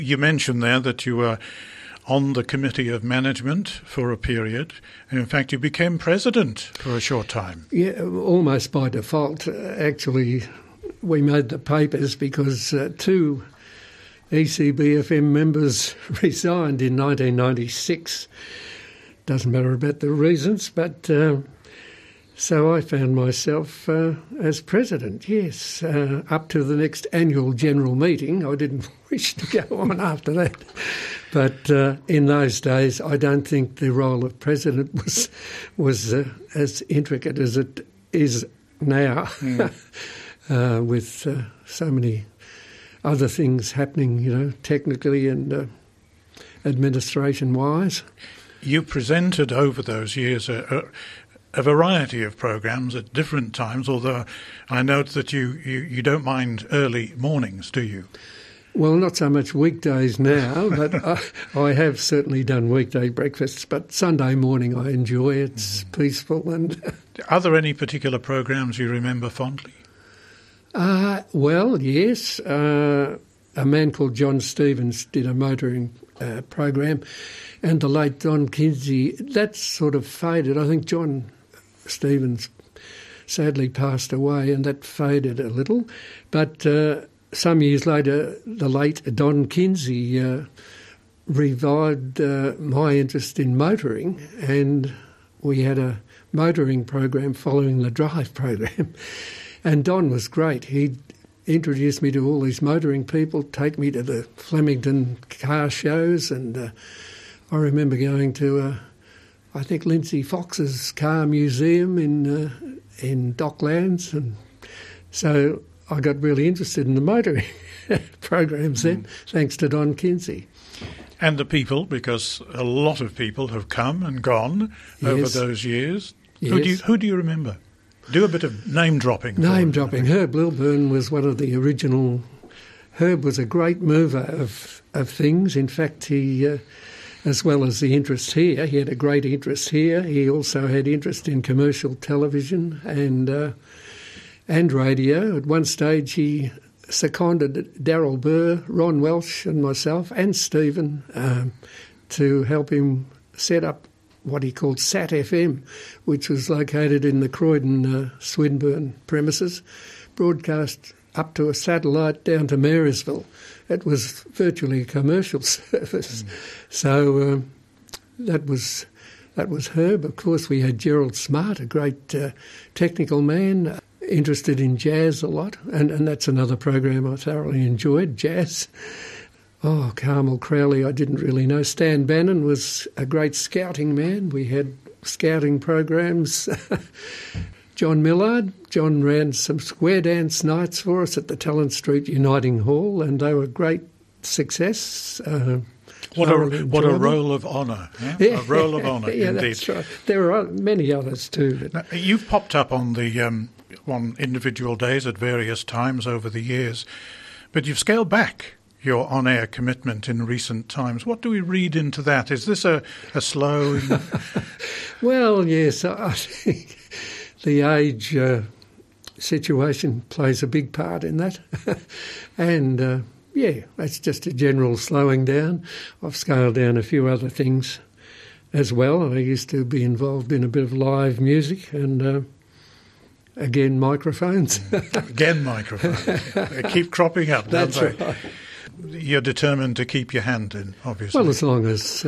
You mentioned there that you were on the Committee of Management for a period, and in fact you became president for a short time. Yeah, almost by default. Actually, we made the papers because two ECBFM members resigned in 1996. Doesn't matter about the reasons, but so I found myself as president, yes, up to the next annual general meeting. I didn't wish to go on after that. But in those days, I don't think the role of president was as intricate as it is now, with so many other things happening, technically and administration-wise. You presented over those years a variety of programs at different times, although I note that you don't mind early mornings, do you? Well, not so much weekdays now, but I have certainly done weekday breakfasts, but Sunday morning I enjoy. It's peaceful. And Are there any particular programs you remember fondly? Well, yes. A man called John Stevens did a motoring program, and the late Don Kinsey, that sort of faded. I think John Stevens sadly passed away, and that faded a little. But some years later, the late Don Kinsey revived my interest in motoring, and we had a motoring program following the drive program. And Don was great. He introduced me to all these motoring people, take me to the Flemington car shows, and I remember going to, I think, Lindsay Fox's car museum in Docklands, and so I got really interested in the motoring programs then, thanks to Don Kinsey. And the people, because a lot of people have come and gone over those years. Yes. Who do you remember? Do a bit of name-dropping. Name-dropping. Herb Lilburn was one of the original. Herb was a great mover of things. In fact, he, as well as the interest here, he had a great interest here. He also had interest in commercial television and radio. At one stage, he seconded Darryl Burr, Ron Welsh and myself and Stephen to help him set up what he called SAT FM, which was located in the Croydon Swinburne premises, broadcast up to a satellite down to Marysville. It was virtually a commercial service. So that was Herb. Of course, we had Gerald Smart, a great technical man, interested in jazz a lot, and that's another program I thoroughly enjoyed, jazz. Oh, Carmel Crowley, I didn't really know. Stan Bannon was a great scouting man. We had scouting programs. John Millard, John ran some square dance nights for us at the Talent Street Uniting Hall, and they were great success. What a role of honour. Yeah? A role of honour, yeah, indeed. That's right. There are many others too. Now, you've popped up on the on individual days at various times over the years, but you've scaled back your on-air commitment in recent times. What do we read into that? Is this a slow... Well, yes, I think the age situation plays a big part in that. And, that's just a general slowing down. I've scaled down a few other things as well. I used to be involved in a bit of live music and... again, microphones. Again, microphones. They keep cropping up, don't they? That's right. You're determined to keep your hand in, obviously. Well, as long as,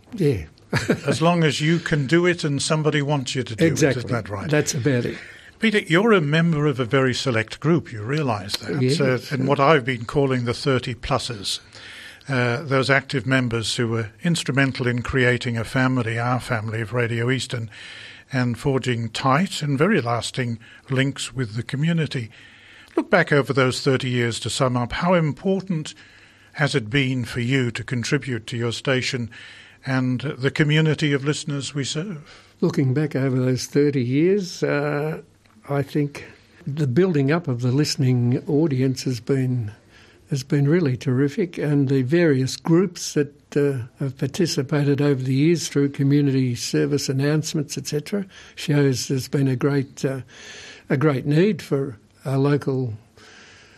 as long as you can do it and somebody wants you to do exactly. it, isn't that right? That's about it. Peter, you're a member of a very select group, you realise that, yes. in what I've been calling the 30-plussers. Those active members who were instrumental in creating a family, our family of Radio Eastern, and forging tight and very lasting links with the community. Look back over those 30 years to sum up. How important has it been for you to contribute to your station and the community of listeners we serve? Looking back over those 30 years, I think the building up of the listening audience has been really terrific, and the various groups that have participated over the years through community service announcements, etc., shows there's been a great need for a local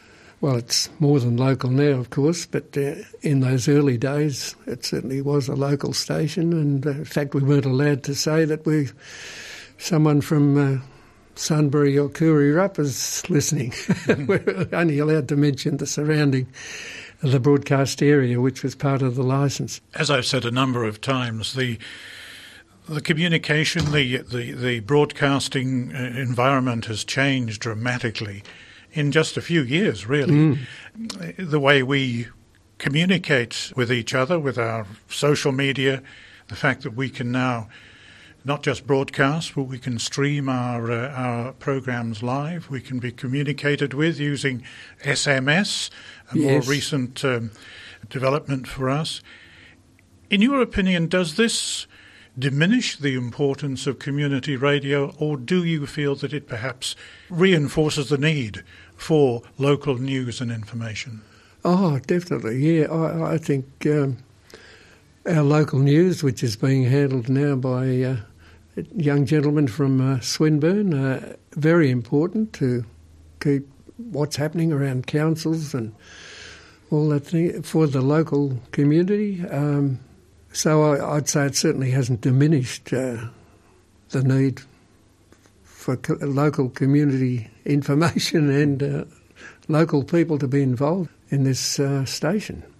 Well, it's more than local now, of course, but in those early days it certainly was a local station, and in fact we weren't allowed to say that someone from Sunbury or Coorierup is listening. We're only allowed to mention the surrounding, the broadcast area, which was part of the licence. As I've said a number of times, the communication, the broadcasting environment has changed dramatically in just a few years, really. The way we communicate with each other, with our social media, the fact that we can now not just broadcast, but we can stream our programs live. We can be communicated with using SMS, a more recent development for us. In your opinion, does this diminish the importance of community radio, or do you feel that it perhaps reinforces the need for local news and information? Oh, definitely, yeah. I think our local news, which is being handled now by a young gentleman from Swinburne, very important to keep what's happening around councils and all that thing for the local community. So I'd say it certainly hasn't diminished the need for local community information and local people to be involved in this station.